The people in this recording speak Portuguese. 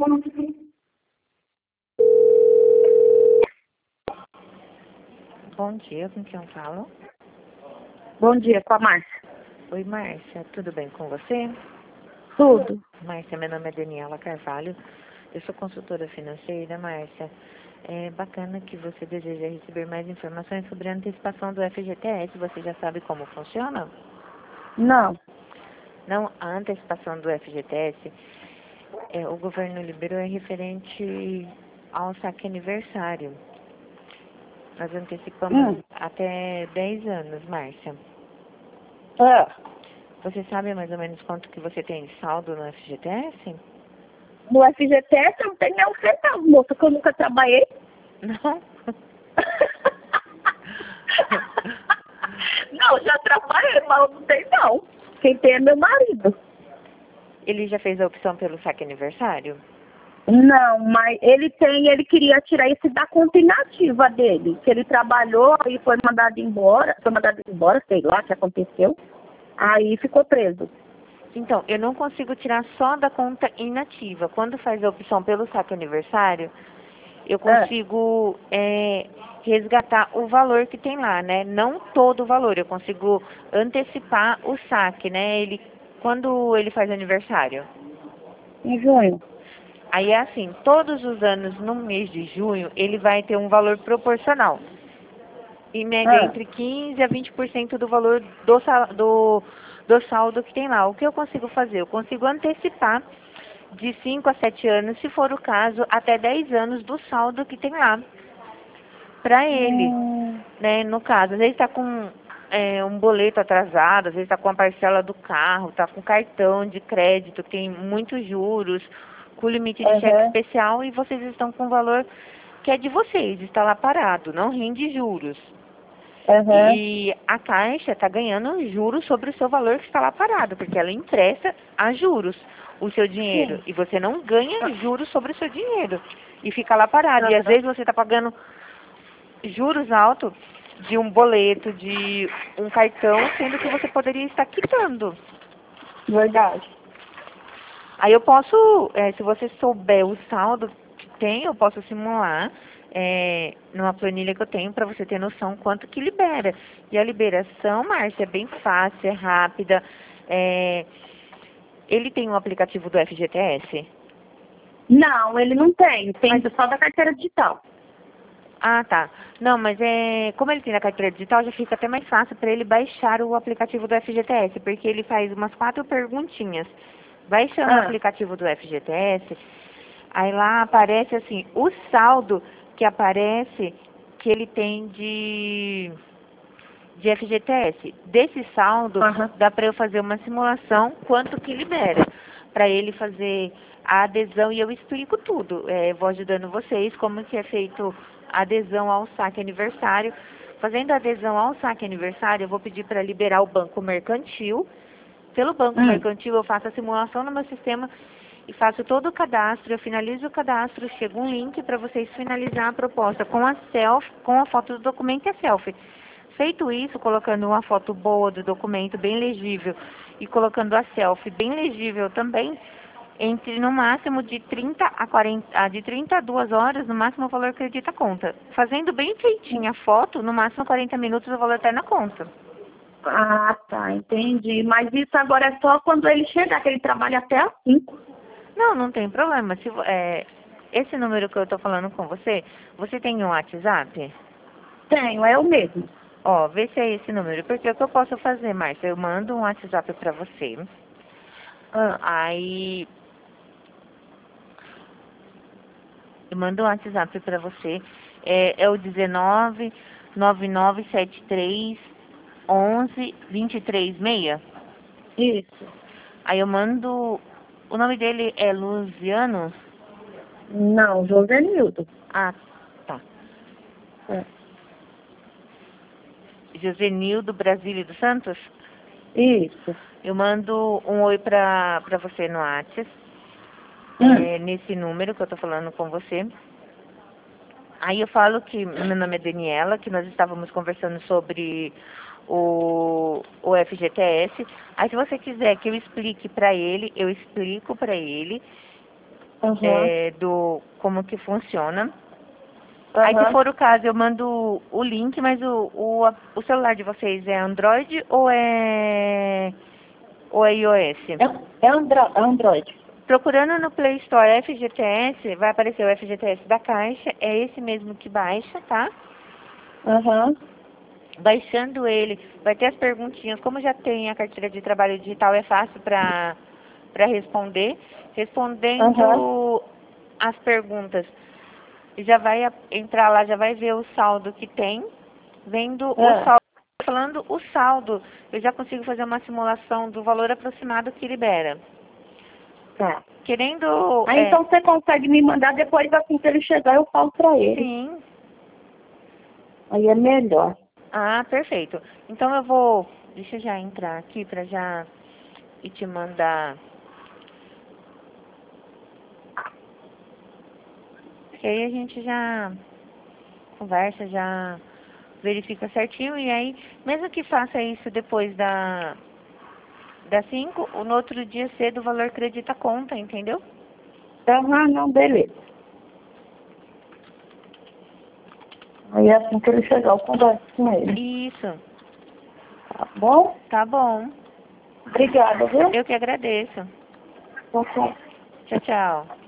Bom dia, com quem eu falo? Bom dia, com a Márcia. Oi, Márcia, tudo bem com você? Tudo. Márcia, meu nome é Daniela Carvalho, eu sou consultora financeira, Márcia. É bacana que você deseja receber mais informações sobre a antecipação do FGTS, você já sabe como funciona? Não. Não, a antecipação do FGTS, o governo liberou referente ao saque aniversário. Nós antecipamos até 10 anos, Márcia. Você sabe mais ou menos quanto que você tem de saldo no FGTS? No FGTS eu não tenho nem um centavo, moça, que eu nunca trabalhei. Não? Não, já trabalhei, mas eu não tenho não. Quem tem é meu marido. Ele já fez a opção pelo saque aniversário? Não, mas ele queria tirar esse da conta inativa dele, que ele trabalhou e foi mandado embora, sei lá o que aconteceu, aí ficou preso. Então, eu não consigo tirar só da conta inativa. Quando faz a opção pelo saque aniversário, eu consigo resgatar o valor que tem lá, né? Não todo o valor, eu consigo antecipar o saque, né? Quando ele faz aniversário? Em junho. Aí é assim, todos os anos, no mês de junho, ele vai ter um valor proporcional. Em média, entre 15% a 20% do valor do saldo que tem lá. O que eu consigo fazer? Eu consigo antecipar de 5 a 7 anos, se for o caso, até 10 anos do saldo que tem lá para ele, né? No caso, às vezes está com um boleto atrasado, às vezes está com a parcela do carro, está com cartão de crédito, que tem muitos juros, com limite de cheque especial e vocês estão com o valor que é de vocês, está lá parado, não rende juros. E a Caixa está ganhando juros sobre o seu valor que está lá parado, porque ela empresta a juros o seu dinheiro. E você não ganha juros sobre o seu dinheiro. E fica lá parado. E às vezes você está pagando juros altos de um boleto, de um cartão, sendo que você poderia estar quitando. Verdade. Aí eu posso, se você souber o saldo que tem, eu posso simular numa planilha que eu tenho para você ter noção quanto que libera. E a liberação, Márcia, é bem fácil, é rápida. Ele tem um aplicativo do FGTS? Não, ele não tem. Tem só da carteira digital. Ah, tá. Não, mas como ele tem na carteira digital, já fica até mais fácil para ele baixar o aplicativo do FGTS, porque ele faz umas 4 perguntinhas. Baixando o aplicativo do FGTS, aí lá aparece assim, o saldo que aparece que ele tem de FGTS. Desse saldo, dá para eu fazer uma simulação quanto que libera, para ele fazer a adesão e eu explico tudo. Vou ajudando vocês como que é feito a adesão ao saque aniversário. Fazendo a adesão ao saque aniversário, eu vou pedir para liberar o banco mercantil. Pelo banco mercantil, eu faço a simulação no meu sistema e faço todo o cadastro. Eu finalizo o cadastro, chega um link para vocês finalizar a proposta com a foto do documento e a selfie. Feito isso, colocando uma foto boa do documento, bem legível, e colocando a selfie bem legível também, entre no máximo de 30 a 2 horas, no máximo o valor acredita a conta. Fazendo bem feitinha a foto, no máximo 40 minutos o valor está na conta. Ah, tá, entendi. Mas isso agora é só quando ele chegar, que ele trabalha até às 5. Não, não tem problema. Esse número que eu estou falando com você, você tem um WhatsApp? Tenho, é o mesmo. Ó, vê se é esse número. Porque o que eu posso fazer, Márcia? Eu mando um WhatsApp para você. Aí, eu mando um WhatsApp para você. É o 19 9973 11 236. Isso. Aí eu mando... O nome dele é Luciano? Não, José Nildo. Ah, tá. Josenildo Brasília dos Santos? Isso. Eu mando um oi pra você no WhatsApp, nesse número que eu tô falando com você. Aí eu falo que meu nome é Daniela, que nós estávamos conversando sobre o FGTS. Aí se você quiser que eu explique pra ele, eu explico pra ele. do como que funciona. Aí, se for o caso, eu mando o link, mas o celular de vocês é Android ou é iOS? É Android. Procurando no Play Store FGTS, vai aparecer o FGTS da Caixa, é esse mesmo que baixa, tá? Baixando ele, vai ter as perguntinhas, como já tem a carteira de trabalho digital, é fácil para responder. Respondendo as perguntas, já vai entrar lá, já vai ver o saldo que tem. Vendo o saldo, falando o saldo, eu já consigo fazer uma simulação do valor aproximado que libera. Tá. Querendo... então você consegue me mandar depois, assim que ele chegar, eu falo pra ele. Sim. Aí é melhor. Ah, perfeito. Então eu vou... Deixa eu já entrar aqui pra já e te mandar... Porque aí a gente já conversa, já verifica certinho. E aí, mesmo que faça isso depois das 5, no outro dia cedo o valor acredita a conta, entendeu? Não, beleza. Aí assim que ele chegar, eu converso com ele. Isso. Tá bom? Tá bom. Obrigada, viu? Eu que agradeço. Tchau. Tchau, tchau.